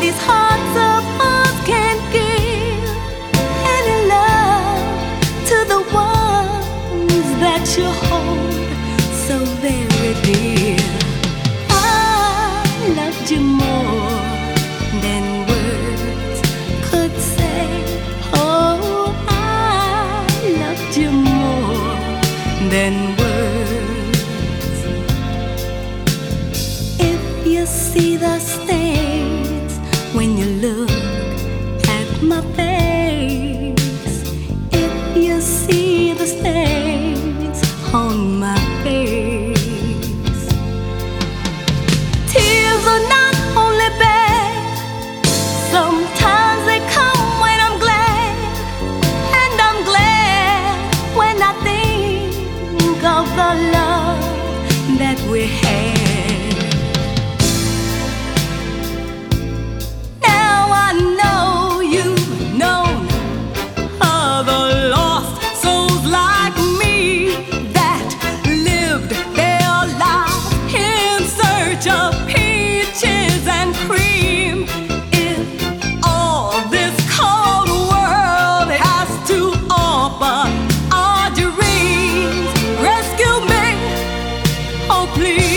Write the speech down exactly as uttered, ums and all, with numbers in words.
these hearts of ours can't give any love to the ones that you hold so very dear. I loved you more than words could say. Oh, I loved you more than words. If you see the stains when you look at my face, if you see the stains on my face, tears are not only bad, sometimes they come when I'm glad, and I'm glad when I think of the love that we had. Now I know you've known other lost souls like me that lived their life in search of peaches and cream. If all this cold world has to offer are dreams, rescue me, oh please.